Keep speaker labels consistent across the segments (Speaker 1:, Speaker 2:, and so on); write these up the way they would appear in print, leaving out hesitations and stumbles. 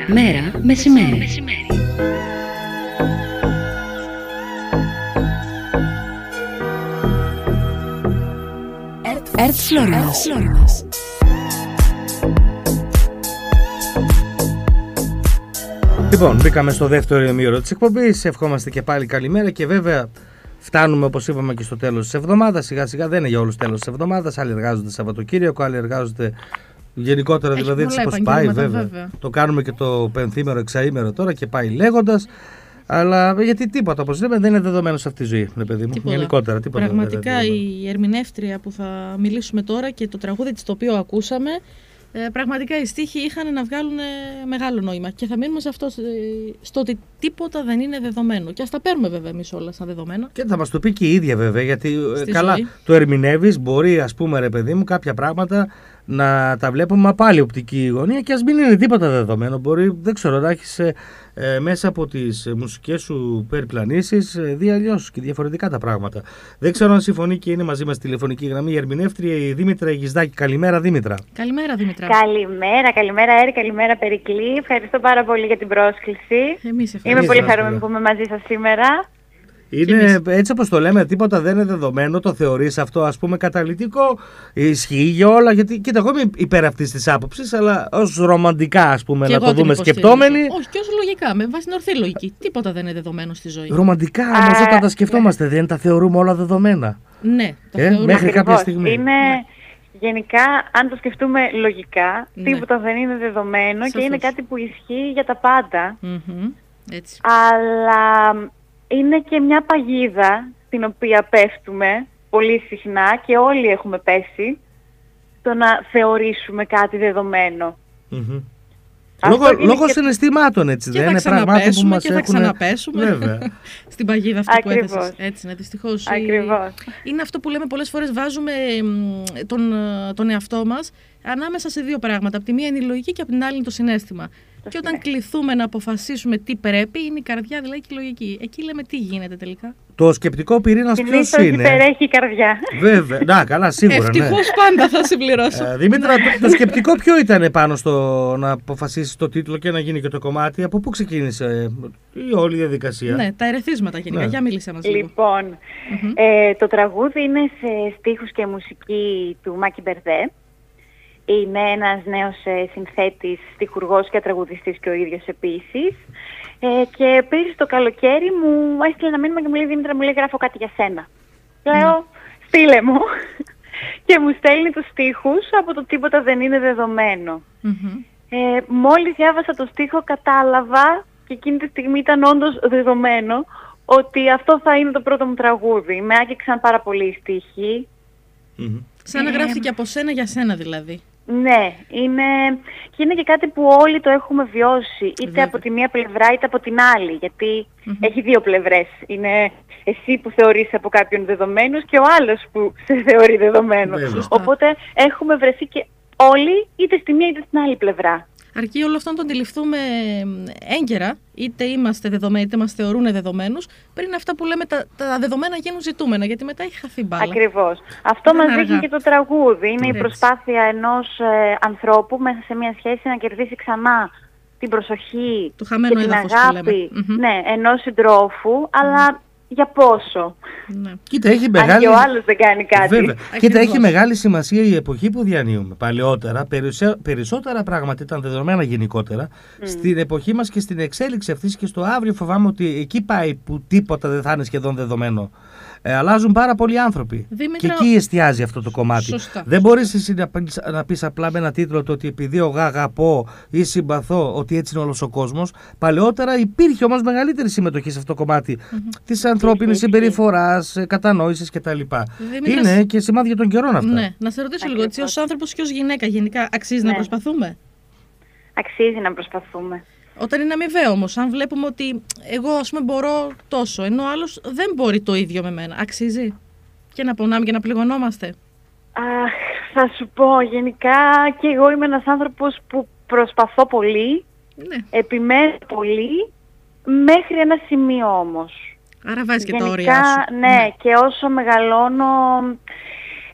Speaker 1: μέρα, μεσημέρι. ΕΡΤ Φλόρινας.
Speaker 2: Λοιπόν, μπήκαμε στο δεύτερο ημίωρο της εκπομπής. Ευχόμαστε και πάλι καλημέρα και βέβαια φτάνουμε, όπως είπαμε, και στο τέλος της εβδομάδας. Σιγά σιγά δεν είναι για όλους τέλος της εβδομάδας. Άλλοι εργάζονται Σαββατοκύριακο, άλλοι εργάζονται γενικότερα, δηλαδή έτσι πως πάει, βέβαια. Το κάνουμε και το πενθήμερο, εξαήμερο τώρα και πάει λέγοντας. Αλλά γιατί τίποτα, όπως λέμε, δεν είναι δεδομένο σε αυτή τη ζωή, παιδί μου. Γενικότερα, τίποτα.
Speaker 3: Πραγματικά η ερμηνεύτρια που θα μιλήσουμε τώρα και το τραγούδι της το οποίο ακούσαμε, πραγματικά οι στίχοι είχαν να βγάλουν μεγάλο νόημα. Και θα μείνουμε σε αυτό, στο ότι τίποτα δεν είναι δεδομένο. Και ας τα παίρνουμε βέβαια εμείς όλα σαν δεδομένο.
Speaker 2: Και θα μας το πει και η ίδια βέβαια, γιατί καλά ζωή. Το ερμηνεύεις, μπορεί, ας πούμε, ρε παιδί μου, κάποια πράγματα να τα βλέπουμε από άλλη οπτική γωνία και ας μην είναι τίποτα δεδομένο. Μπορεί, δεν ξέρω, να έχεις μέσα από τις μουσικές σου περιπλανήσεις δει αλλιώς και διαφορετικά τα πράγματα. Δεν ξέρω αν συμφωνεί και είναι μαζί μας τηλεφωνική γραμμή η ερμηνεύτρια η Δήμητρα Αιγισδάκη. Καλημέρα, Δήμητρα.
Speaker 3: Καλημέρα, Δήμητρα.
Speaker 4: Καλημέρα, Έρη, καλημέρα, Περικλή. Ευχαριστώ πάρα πολύ για την πρόσκληση. Είμαι πολύ χαρούμενη που είμαι μαζί σας σήμερα.
Speaker 2: Είναι έτσι όπως το λέμε, τίποτα δεν είναι δεδομένο, το θεωρείς αυτό, ας πούμε, καταλυτικό, ισχύει για όλα, γιατί κοίτα, εγώ είμαι υπέρ αυτής της άποψης, αλλά ως ρομαντικά, ας πούμε, να το δούμε σκεπτόμενοι.
Speaker 3: Όχι, και ως λογικά, με βάση την ορθή λογική. Τίποτα δεν είναι δεδομένο στη ζωή.
Speaker 2: Ρομαντικά όμως όταν τα σκεφτόμαστε, δεν τα θεωρούμε όλα δεδομένα.
Speaker 3: Ναι, τα θεωρούμε.
Speaker 2: Μέχρι κάποια στιγμή.
Speaker 4: Είναι... Γενικά, αν το σκεφτούμε λογικά, τίποτα δεν είναι δεδομένο. Σωστός. Και είναι κάτι που ισχύει για τα πάντα.
Speaker 3: Έτσι.
Speaker 4: Αλλά είναι και μια παγίδα στην οποία πέφτουμε πολύ συχνά και όλοι έχουμε πέσει το να θεωρήσουμε κάτι δεδομένο.
Speaker 2: Λόγω συναισθημάτων, έτσι
Speaker 3: και
Speaker 2: δεν είναι πραγμάτων που μας
Speaker 3: και θα ξαναπέσουμε στην παγίδα αυτή που έθεσες. Έτσι, δυστυχώς.
Speaker 4: Ακριβώς.
Speaker 3: Είναι αυτό που λέμε πολλές φορές, βάζουμε τον εαυτό μας ανάμεσα σε δύο πράγματα. Από τη μία είναι η λογική και από την άλλη είναι το συναίσθημα. Και όταν κληθούμε να αποφασίσουμε τι πρέπει, είναι η καρδιά, δηλαδή και η λογική. Εκεί λέμε τι γίνεται τελικά.
Speaker 2: Το σκεπτικό πυρήνας ποιος είναι?
Speaker 4: Υπερέχει η καρδιά.
Speaker 2: Βέβαια. Να, καλά, σίγουρα.
Speaker 3: Ευτυχώς πάντα θα συμπληρώσω.
Speaker 2: Δήμητρα, το σκεπτικό ποιο ήταν πάνω στο να αποφασίσεις το τίτλο και να γίνει και το κομμάτι? Από πού ξεκίνησε η όλη διαδικασία?
Speaker 3: Ναι, τα ερεθίσματα γενικά. Για μίλησέ μας λίγο.
Speaker 4: Λοιπόν, το τραγούδι είναι σε στίχους και μουσική του Μάκη Μπερδέ. Είναι ένας νέος συνθέτης, στιχουργός και τραγουδιστής και ο ίδιος επίσης. Και πέρυσι το καλοκαίρι μου έστειλε ένα μήνυμα και μου λέει: Δήμητρα, μου λέει, γράφω κάτι για σένα. Λέω: στείλε μου. Και μου στέλνει τους στίχους από το τίποτα δεν είναι δεδομένο. Μόλις διάβασα το στίχο κατάλαβα, και εκείνη τη στιγμή ήταν όντως δεδομένο, ότι αυτό θα είναι το πρώτο μου τραγούδι. Με άγγιξαν πάρα πολύ οι στίχοι.
Speaker 3: Σαν να γράφτηκε από σένα για σένα δηλαδή.
Speaker 4: Ναι, είναι και κάτι που όλοι το έχουμε βιώσει, είτε από τη μία πλευρά είτε από την άλλη, γιατί έχει δύο πλευρές. Είναι εσύ που θεωρείς από κάποιον δεδομένους και ο άλλος που σε θεωρεί δεδομένος. Οπότε έχουμε βρεθεί και όλοι είτε στη μία είτε στην άλλη πλευρά.
Speaker 3: Αρκεί όλο αυτό να το αντιληφθούμε έγκαιρα, είτε είμαστε δεδομένοι, είτε μας θεωρούν δεδομένους, πριν αυτά που λέμε τα δεδομένα γίνουν ζητούμενα, γιατί μετά έχει χαθεί μπάλα.
Speaker 4: Ακριβώς. Αυτό μας δείχνει και το τραγούδι. Είναι η προσπάθεια ενός ανθρώπου μέσα σε μια σχέση να κερδίσει ξανά την προσοχή
Speaker 3: το χαμένο
Speaker 4: και την
Speaker 3: έδαφος
Speaker 4: αγάπη ενός συντρόφου, αλλά για πόσο?
Speaker 3: Ναι.
Speaker 2: Κοίτα, έχει μεγάλη...
Speaker 4: Αν και ο άλλος δεν κάνει κάτι.
Speaker 2: Βέβαια. Κοίτα, έχει μεγάλη σημασία η εποχή που διανύουμε. Παλαιότερα, περισσότερα πράγματα ήταν δεδομένα γενικότερα. Στην εποχή μας και στην εξέλιξη αυτής και στο αύριο φοβάμαι ότι εκεί πάει που τίποτα δεν θα είναι σχεδόν δεδομένο. Αλλάζουν πάρα πολλοί άνθρωποι.
Speaker 3: Δήμητρα...
Speaker 2: Και εκεί εστιάζει αυτό το κομμάτι.
Speaker 3: Σωστά.
Speaker 2: Δεν μπορείς εσύ να πεις απλά με ένα τίτλο το ότι επειδή εγώ αγαπώ ή συμπαθώ, ότι έτσι είναι όλος ο κόσμος. Παλαιότερα υπήρχε όμως μεγαλύτερη συμμετοχή σε αυτό το κομμάτι της ανθρώπινης συμπεριφοράς, κατανόησης κτλ. Είναι και σημάδια των καιρών αυτά.
Speaker 3: Ναι. Να σε ρωτήσω λίγο, έτσι, ως άνθρωπος και ως γυναίκα γενικά, αξίζει να προσπαθούμε?
Speaker 4: Αξίζει να προσπαθούμε.
Speaker 3: Όταν είναι αμοιβαίο όμως, αν βλέπουμε ότι εγώ ας πούμε μπορώ τόσο, ενώ ο άλλος δεν μπορεί το ίδιο με μένα, αξίζει και να πονάμε και να πληγωνόμαστε?
Speaker 4: Θα σου πω, γενικά και εγώ είμαι ένας άνθρωπος που προσπαθώ πολύ, επιμένω πολύ, μέχρι ένα σημείο όμως.
Speaker 3: Άρα βάζεις και τα όρια σου.
Speaker 4: Ναι, και όσο μεγαλώνω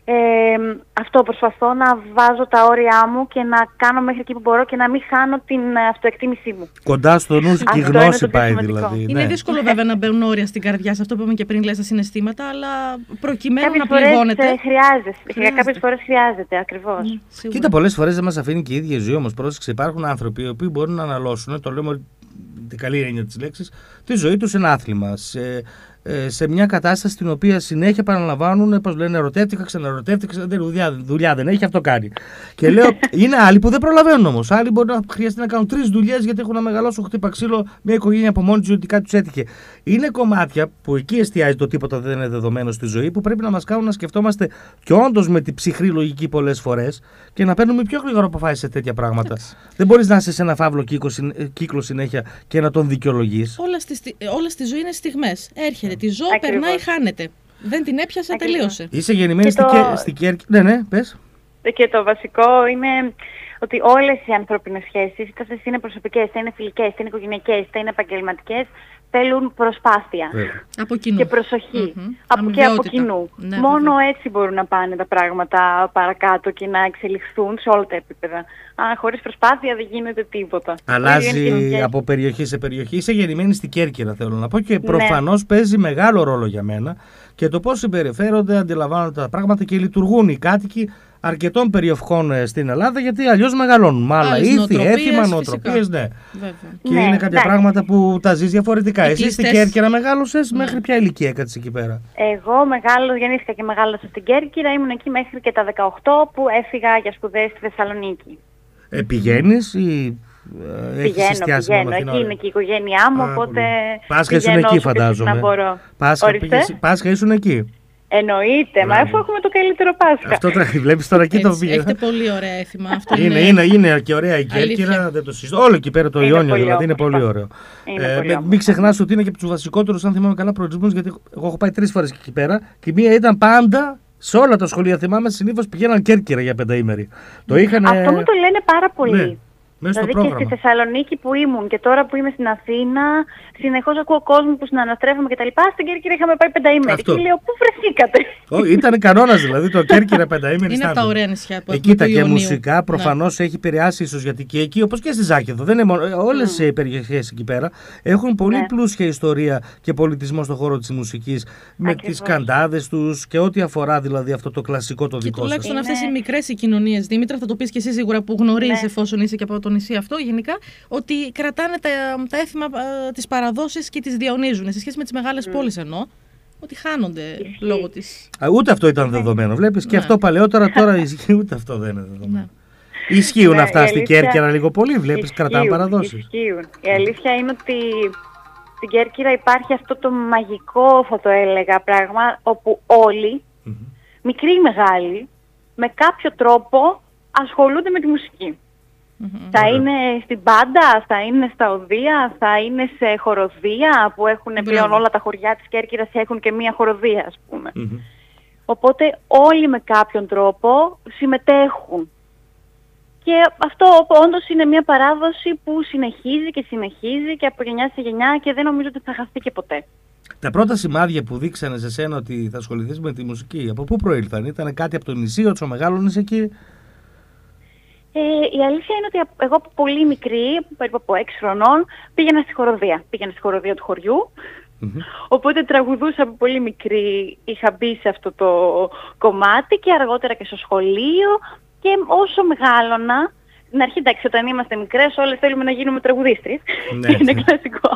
Speaker 4: Αυτό προσπαθώ να βάζω τα όρια μου και να κάνω μέχρι εκεί που μπορώ και να μην χάνω την αυτοεκτίμησή μου.
Speaker 2: Κοντά στο νου και η γνώση πάει δηλαδή.
Speaker 3: Είναι δύσκολο βέβαια να μπαίνουν όρια στην καρδιά, σε αυτό που είπαμε και πριν, λες, τα συναισθήματα, αλλά προκειμένου να πληγώνεται.
Speaker 4: Κάποιες φορές χρειάζεται, ακριβώς.
Speaker 2: Κοίτα, πολλές φορές δεν μας αφήνει και η ίδια η ζωή όμως. Πρόσεξε, υπάρχουν άνθρωποι οι οποίοι μπορούν να αναλώσουν, το λέμε την καλή έννοια της λέξης, τη ζωή τους σε ένα άθλημα. Σε μια κατάσταση στην οποία συνέχεια επαναλαμβάνουν, πώς λένε, ερωτεύτηκα, ξαναερωτεύτηκα, δουλειά δεν έχει, αυτό κάνει. Και λέω, είναι άλλοι που δεν προλαβαίνουν όμως. Άλλοι μπορεί να χρειαστεί να κάνουν 3 δουλειές γιατί έχουν να μεγαλώσουν χτύπα ξύλο μια οικογένεια από μόνη τους, ότι κάτι τους έτυχε. Είναι κομμάτια που εκεί εστιάζει το τίποτα δεν είναι δεδομένο στη ζωή, που πρέπει να μας κάνουν να σκεφτόμαστε και όντως με την ψυχρή λογική πολλές φορές και να παίρνουμε πιο γρήγορα αποφάσεις σε τέτοια πράγματα. Δεν μπορείς να είσαι σε ένα φαύλο κύκλο συνέχεια και να τον δικαιολογείς.
Speaker 3: Όλα στη ζωή είναι στιγμές. Έρχεται. Τη ζω, περνάει, χάνεται. Δεν την έπιασα, τελείωσε.
Speaker 2: Είσαι γεννημένη στην Κέρκυρα. Ναι, πες.
Speaker 4: Και το βασικό είναι ότι όλες οι ανθρώπινες σχέσεις, είτε είναι προσωπικές, είτε είναι φιλικές, είτε είναι οικογενειακές, είτε είναι επαγγελματικές, θέλουν προσπάθεια.
Speaker 3: Από κοινού.
Speaker 4: Και προσοχή. Και από κοινού. Ναι, μόνο έτσι μπορούν να πάνε τα πράγματα παρακάτω και να εξελιχθούν σε όλα τα επίπεδα. Χωρίς προσπάθεια δεν γίνεται τίποτα.
Speaker 2: Αλλάζει από περιοχή σε περιοχή. Είσαι γεννημένη στην Κέρκυρα, θέλω να πω, και προφανώς παίζει μεγάλο ρόλο για μένα και το πώς συμπεριφέρονται, αντιλαμβάνονται τα πράγματα και λειτουργούν οι κάτοικοι αρκετών περιοχών στην Ελλάδα, γιατί αλλιώς μεγαλώνουν. Με άλλα ήθη, έθιμα, νοοτροπίες, ναι. Και είναι κάποια πράγματα που τα ζεις διαφορετικά. Εσύ στην Κέρκυρα μεγάλωσες, μέχρι ποια ηλικία έκατες εκεί πέρα?
Speaker 4: Εγώ γεννήθηκα και μεγάλωσα στην Κέρκυρα, ήμουν εκεί μέχρι και τα 18 που έφυγα για σπουδές στη Θεσσαλονίκη.
Speaker 2: Πηγαίνεις ή έχεις εστιάσει μόνο
Speaker 4: Πηγαίνω, εκεί είναι και η οικογένειά μου, οπότε
Speaker 2: Πάσχα ήσουν εκεί, φαντάζομαι. Πάσχα ήσουν εκεί.
Speaker 4: Εννοείται, μα αφού έχουμε το καλύτερο Πάσχα.
Speaker 2: Αυτό το βλέπεις τώρα, εκεί το πήγα.
Speaker 3: Έχετε πολύ ωραία έθιμα.
Speaker 2: Είναι και ωραία η Κέρκυρα, δεν το συζητώ. Όλο εκεί πέρα το Ιόνιο δηλαδή είναι πολύ ωραίο. Μην ξεχνάς ότι είναι και από τους βασικότερους, αν θυμάμαι καλά, προορισμούς, γιατί εγώ έχω πάει 3 φορές εκεί πέρα και μία ήταν πάντα. Σε όλα τα σχολεία, θυμάμαι, συνήθως πηγαίναν Κέρκυρα για πενταήμερη.
Speaker 4: Αυτό μου το λένε πάρα πολύ.
Speaker 2: Ναι. Δηλαδή
Speaker 4: και στη Θεσσαλονίκη που ήμουν και τώρα που είμαι στην Αθήνα, συνεχώς ακούω κόσμο που συναναστρέφομαι και τα λοιπά. Στην Κέρκυρα είχαμε πάει πενταήμερη. Και λέω, πού βρεθήκατε?
Speaker 2: Ήταν κανόνας δηλαδή το Κέρκυρα πενταήμερη.
Speaker 3: Είναι από τα ωραία νησιά που
Speaker 2: εκεί και μουσικά προφανώς έχει επηρεάσει ίσως, γιατί και εκεί, όπως και στη Ζάκυνθο, δεν είναι όλες οι περιοχές εκεί πέρα έχουν πολύ πλούσια ιστορία και πολιτισμό στον χώρο της μουσικής, με τις καντάδες τους και ό,τι αφορά δηλαδή αυτό το κλασικό το δικό σας.
Speaker 3: Τουλάχιστον αυτές οι μικρές συγκοινωνίες, Δήμητρα, θα το πεις και εσύ σίγουρα που γνωρίζεις, εφόσον είσαι και από το νησί αυτό, γενικά, ότι κρατάνε τα έθιμα, τις παραδόσεις και τις διαονίζουν. Σε σχέση με τις μεγάλες πόλεις εννοώ, ότι χάνονται λόγω της.
Speaker 2: Ούτε αυτό ήταν δεδομένο. Βλέπεις, και αυτό παλαιότερα, τώρα ισχύει, ούτε αυτό δεν είναι δεδομένο. Ισχύουν αυτά στην Κέρκυρα λίγο πολύ, βλέπεις, κρατάνε παραδόσεις.
Speaker 4: Ισχύουν. Η αλήθεια είναι ότι στην Κέρκυρα υπάρχει αυτό το μαγικό, θα το έλεγα, πράγμα, όπου όλοι, μικροί ή μεγάλοι, με κάποιο τρόπο ασχολούνται με τη μουσική. Θα είναι στην μπάντα, θα είναι στα οδεία, θα είναι σε χοροδία που έχουν πλέον όλα τα χωριά της Κέρκυρας, έχουν και μία χοροδία, ας πούμε. Οπότε όλοι με κάποιον τρόπο συμμετέχουν. Και αυτό όντως είναι μια παράδοση που συνεχίζει και από γενιά σε γενιά και δεν νομίζω ότι θα χαθεί και ποτέ.
Speaker 2: Τα πρώτα σημάδια που δείξανε σε σένα ότι θα ασχοληθείς με τη μουσική, από πού προήλθαν? Ήταν κάτι από το νησί, όσο μεγάλωνες εκεί?
Speaker 4: Η αλήθεια είναι ότι εγώ από πολύ μικρή, περίπου από 6 χρονών, πήγαινα στη χοροδία του χωριού. Οπότε τραγουδούσα από πολύ μικρή, είχα μπει σε αυτό το κομμάτι και αργότερα και στο σχολείο. Και όσο μεγάλωνα, στην αρχή, εντάξει, όταν είμαστε μικρές όλες θέλουμε να γίνουμε τραγουδίστρες. Είναι κλασικό.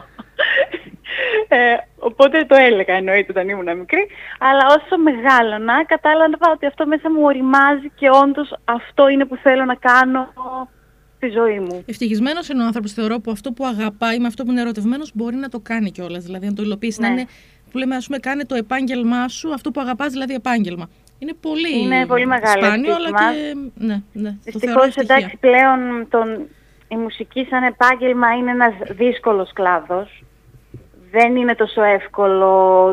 Speaker 4: Οπότε το έλεγα, εννοείται, όταν ήμουν μικρή. Αλλά όσο μεγάλωνα, κατάλαβα ότι αυτό μέσα μου οριμάζει και όντως αυτό είναι που θέλω να κάνω στη ζωή μου.
Speaker 3: Ευτυχισμένος είναι ο άνθρωπος, θεωρώ, που αυτό που αγαπάει με αυτό που είναι ερωτευμένος μπορεί να το κάνει κιόλας. Δηλαδή να το υλοποιήσει. Να είναι, που λέμε, ας πούμε, κάνε το επάγγελμά σου, αυτό που αγαπάς, δηλαδή επάγγελμα. Είναι πολύ
Speaker 4: μεγάλο
Speaker 3: σπάνιο, αλλά και. Ναι.
Speaker 4: Δυστυχώς, εντάξει, πλέον η μουσική σαν επάγγελμα είναι ένας δύσκολος κλάδος. Δεν είναι τόσο εύκολο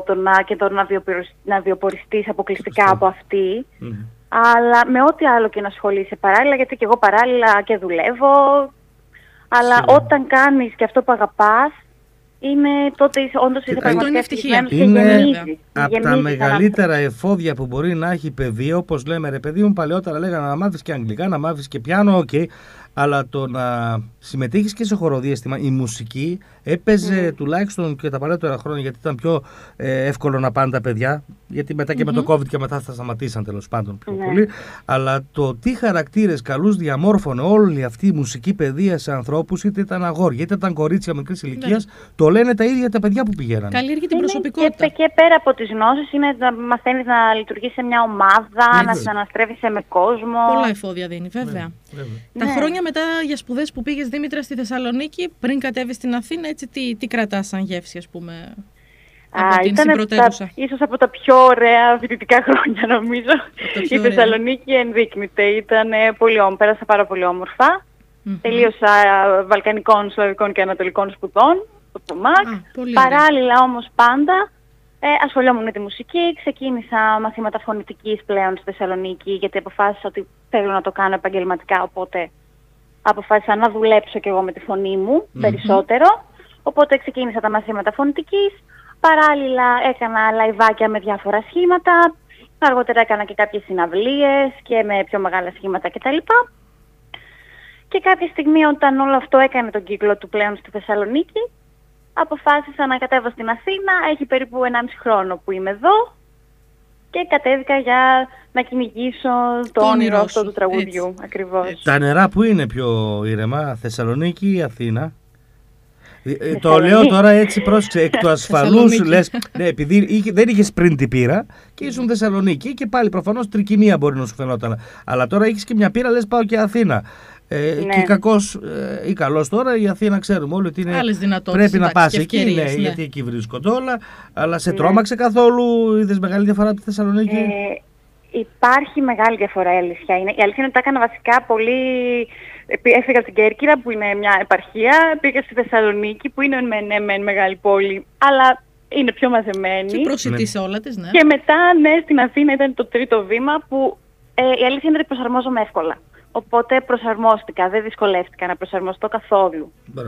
Speaker 4: να βιοποριστείς αποκλειστικά από αυτή. Αλλά με ό,τι άλλο και να ασχολείσαι παράλληλα, γιατί και εγώ παράλληλα και δουλεύω. Αλλά όταν κάνεις και αυτό που αγαπάς, είναι τότε όντως είσαι πραγματικά ευτυχισμένος και γεμίζεις.
Speaker 2: Από τα μεγαλύτερα εφόδια που μπορεί να έχει παιδί, όπως λέμε ρε παιδί μου, παλαιότερα λέγανε να μάθεις και αγγλικά, να μάθεις και πιάνο, αλλά το να συμμετείχεις και σε χοροδιέστημα, η μουσική έπαιζε τουλάχιστον και τα παλαιότερα χρόνια, γιατί ήταν πιο εύκολο να πάνε τα παιδιά, γιατί μετά και με το COVID και μετά θα σταματήσαν τέλος πάντων πιο πολύ, αλλά το τι χαρακτήρες καλούς διαμόρφωνε όλη αυτή η μουσική παιδεία σε ανθρώπους, είτε ήταν αγόρια είτε ήταν κορίτσια μικρής ηλικίας, το λένε τα ίδια τα παιδιά που πηγαίνανε.
Speaker 3: Καλλιεργεί την προσωπικότητα.
Speaker 4: Και πέρα από τις γνώσεις είναι να μαθαίνεις να λειτουργείς σε μια ομάδα, να συναναστρέφεσαι με κόσμο.
Speaker 3: Πολλά εφόδια δίνει, βέβαια. Τα χρόνια μετά για σπουδές που πήγες, Δήμητρα, στη Θεσσαλονίκη, πριν κατέβεις στην Αθήνα, έτσι τι κρατάς σαν γεύση, ας πούμε, από την συμπρωτεύουσα?
Speaker 4: Ίσως από τα πιο ωραία φοιτητικά χρόνια, νομίζω. Η Θεσσαλονίκη ενδείκνυται. Ήταν πολύ όμορφα, πέρασα πάρα πολύ όμορφα. Τελείωσα βαλκανικών, σλαβικών και ανατολικών σπουδών, το ΜΑΚ. Παράλληλα όμως πάντα ασχολιόμουν με τη μουσική. Ξεκίνησα μαθήματα φωνητικής πλέον στη Θεσσαλονίκη, γιατί αποφάσισα ότι θέλω να το κάνω επαγγελματικά, οπότε αποφάσισα να δουλέψω κι εγώ με τη φωνή μου περισσότερο. Οπότε ξεκίνησα τα μαθήματα φωνητικής. Παράλληλα έκανα λαϊβάκια με διάφορα σχήματα. Αργότερα έκανα και κάποιες συναυλίες και με πιο μεγάλα σχήματα κτλ. Και κάποια στιγμή, όταν όλο αυτό έκανε τον κύκλο του πλέον στη Θεσσαλονίκη, αποφάσισα να κατέβω στην Αθήνα. Έχει περίπου 1,5 χρόνο που είμαι εδώ και κατέβηκα για να κυνηγήσω το όνειρο αυτό του τραγουδιού. Ακριβώς.
Speaker 2: Τα νερά που είναι πιο ήρεμα, Θεσσαλονίκη ή Αθήνα? Το λέω τώρα έτσι, πρόσεξε, εκ του ασφαλούς λες, ναι, επειδή δεν είχες πριν την πείρα και ήσουν Θεσσαλονίκη και πάλι προφανώς τρικυμία μπορεί να σου φαινόταν. Αλλά τώρα έχεις και μια πείρα, λες πάω και Αθήνα. Και κακός ή καλός τώρα η Αθήνα ξέρουμε όλοι ότι είναι, πρέπει να πας εκεί, γιατί εκεί βρίσκονται όλα. Αλλά σε τρόμαξε καθόλου, είδες μεγάλη διαφορά από τη Θεσσαλονίκη?
Speaker 4: Υπάρχει μεγάλη διαφορά, η αλήθεια είναι. Η αλήθεια είναι ότι τα έκανα βασικά πολύ. Έφυγα από την Κέρκυρα που είναι μια επαρχία, πήγα στη Θεσσαλονίκη που είναι με μεγάλη πόλη, αλλά είναι πιο μαζεμένη.
Speaker 3: Και προσιτή σε όλα της, ναι.
Speaker 4: Και μετά, στην Αθήνα ήταν το τρίτο βήμα που η αλήθεια είναι ότι προσαρμόζομαι εύκολα. Οπότε προσαρμόστηκα, δεν δυσκολεύτηκα να προσαρμοστώ καθόλου.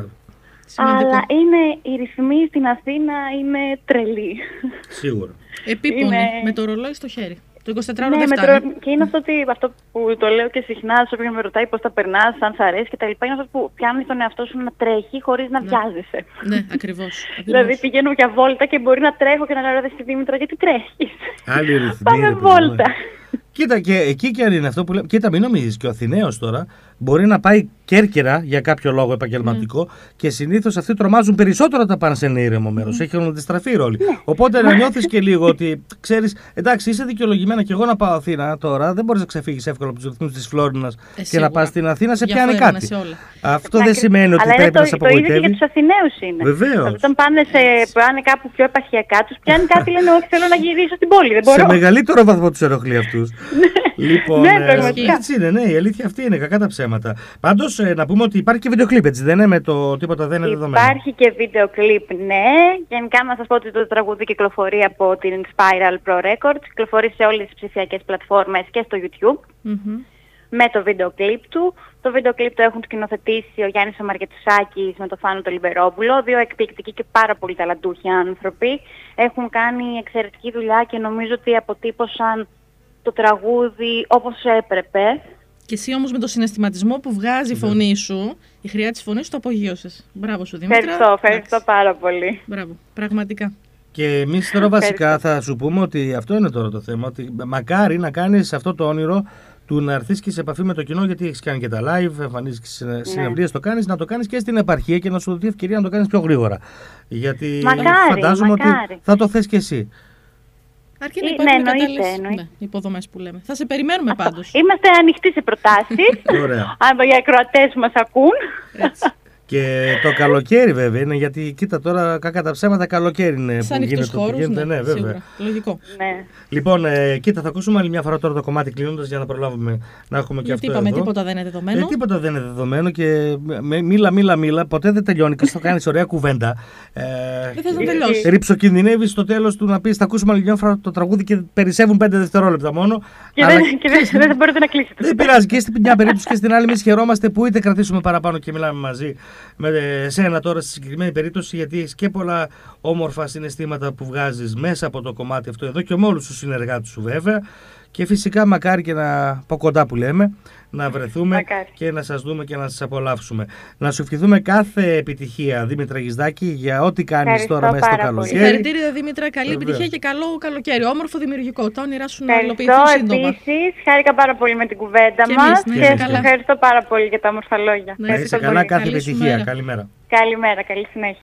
Speaker 4: Αλλά οι ρυθμοί στην Αθήνα είναι τρελοί.
Speaker 2: Σίγουρα.
Speaker 3: Επίπονοι, με το ρολόι στο χέρι. Το 24ωρο δεν φτάνει.
Speaker 4: Και είναι αυτό που το λέω και συχνά, σε όποιον με ρωτάει πώς θα περνάς, αν σ' αρέσει κτλ. Είναι αυτό που πιάνει τον εαυτό σου να τρέχει χωρίς να βιάζεσαι.
Speaker 3: Ναι, ακριβώς.
Speaker 4: Δηλαδή πηγαίνω για βόλτα και μπορεί να τρέχω και να λέω: «Ρε στη Δήμητρα, γιατί τρέχεις?»
Speaker 2: Άλλη ρυθμή.
Speaker 4: Πάμε βόλτα.
Speaker 2: Κοίτα, και εκεί και αν είναι αυτό που λέμε. Κοίτα, μην νομίζεις, και ο Αθηναίος τώρα μπορεί να πάει Κέρκυρα για κάποιο λόγο επαγγελματικό και συνήθως αυτοί τρομάζουν περισσότερο όταν πάνε σε ένα ήρεμο μέρος. Έχουν αντιστραφεί οι ρόλοι. Οπότε να νιώθεις και λίγο ότι ξέρεις, εντάξει, είσαι δικαιολογημένα και εγώ να πάω Αθήνα τώρα, δεν μπορείς να ξεφύγεις εύκολα από τους ρυθμούς της Φλόρινας και να πας στην Αθήνα, σε πιάνει κάτι. Αυτό δεν σημαίνει ότι πρέπει να σε απογοητεύει.
Speaker 4: Το ίδιο και για τους Αθηναίους είναι.
Speaker 2: Βεβαίως.
Speaker 4: Όταν πάνε κάπου πιο επαρχιακά, τους πιάνει κάτι, λένε: «Όχι, θέλω να γυρίσω στην πόλη. Δεν μπορώ».
Speaker 2: Σε μεγαλύτερο βαθμό τους ενοχλεί αυτούς. Λοιπόν, έτσι είναι, ναι, η αλήθεια αυτή είναι, κακά τα ψέματα. Πάντως, να πούμε ότι υπάρχει και βίντεο κλιπ, έτσι δεν είναι, με το τίποτα δεν είναι δεδομένο?
Speaker 4: Υπάρχει και βίντεο κλιπ, ναι. Γενικά να σας πω ότι το τραγούδι κυκλοφορεί από την Spiral Pro Records, κυκλοφορεί σε όλες τις ψηφιακές πλατφόρμες και στο YouTube. Με το βίντεο κλιπ του. Το βίντεο κλιπ το έχουν σκηνοθετήσει ο Γιάννης ο Μαρκετουσάκης με το Φάνο το Λιμπερόπουλο, δύο εκπληκτικοί και πάρα πολύ ταλαντούχοι άνθρωποι. Έχουν κάνει εξαιρετική δουλειά και νομίζω ότι αποτύπωσαν το τραγούδι όπως έπρεπε. Και
Speaker 3: εσύ όμως με το συναισθηματισμό που βγάζει η φωνή σου, η χρειά της φωνής σου, το απογείωσες. Μπράβο σου, Δήμητρα.
Speaker 4: Ευχαριστώ πάρα πολύ.
Speaker 3: Μπράβο, πραγματικά.
Speaker 2: Και εμείς τώρα βασικά θα σου πούμε ότι αυτό είναι τώρα το θέμα, ότι μακάρι να κάνεις αυτό το όνειρο του να έρθεις και σε επαφή με το κοινό, γιατί έχεις κάνει και τα live, εμφανίζεις και συναυλίες, το κάνεις, να το κάνεις και στην επαρχία και να σου δοθεί ευκαιρία να το κάνεις πιο γρήγορα. Γιατί φαντάζομαι ότι θα το θες και εσύ.
Speaker 3: Αρκεί να υπάρχουν κατάλληλες υποδομές που λέμε. Θα σε περιμένουμε πάντως.
Speaker 4: Είμαστε ανοιχτοί σε προτάσεις. Αν οι ακροατές μας ακούν.
Speaker 3: Έτσι.
Speaker 2: Και το καλοκαίρι βέβαια είναι, γιατί κοίτα τώρα κακά τα ψέματα, καλοκαίρι είναι
Speaker 3: που γίνεται το
Speaker 2: χώρους, ναι, βέβαια.
Speaker 3: Σίγουρα. Λογικό.
Speaker 4: Ναι.
Speaker 2: Λοιπόν, κοίτα, θα ακούσουμε άλλη μια φορά τώρα το κομμάτι κλείνοντας για να προλάβουμε να έχουμε και αυτό
Speaker 3: είπαμε,
Speaker 2: εδώ.
Speaker 3: Τίποτα δεν είναι δεδομένο.
Speaker 2: Τίποτα δεν είναι δεδομένο και μίλα, ποτέ δεν τελειώνει και θα κάνεις ωραία κουβέντα.
Speaker 3: Δεν θες να τελειώσει.
Speaker 2: Ριψοκινδυνεύεις στο τέλος του να πεις θα ακούσουμε άλλη μια φορά το τραγούδι και περισσεύουν 5 δευτερόλεπτα μόνο.
Speaker 4: Και δεν μπορείτε να κλείσετε.
Speaker 2: Δεν πειράζει, και στην μια περίπτωση και στην άλλη εμείς χαιρόμαστε που είτε κρατήσουμε παραπάνω και μιλάμε μαζί με σένα τώρα στη συγκεκριμένη περίπτωση, γιατί έχεις και πολλά όμορφα συναισθήματα που βγάζεις μέσα από το κομμάτι αυτό εδώ και με όλους τους συνεργάτες σου βέβαια. Και φυσικά μακάρι και από κοντά που λέμε να βρεθούμε και να σας δούμε και να σας απολαύσουμε. Να σου ευχηθούμε κάθε επιτυχία, Δήμητρα Γυσδάκη, για ό,τι κάνεις τώρα μέσα στο καλοκαίρι.
Speaker 3: Συγχαρητήρια, Δήμητρα, καλή επιτυχία και καλό καλοκαίρι. Όμορφο, δημιουργικό. Τα όνειρά σου να υλοποιηθούν σύντομα.
Speaker 4: Επίσης, χάρηκα πάρα πολύ με την κουβέντα μας και σας ευχαριστώ πάρα πολύ για τα όμορφα λόγια.
Speaker 2: Να είσαι καλά, κάθε επιτυχία. Καλημέρα.
Speaker 4: Καλημέρα, καλή συνέχεια.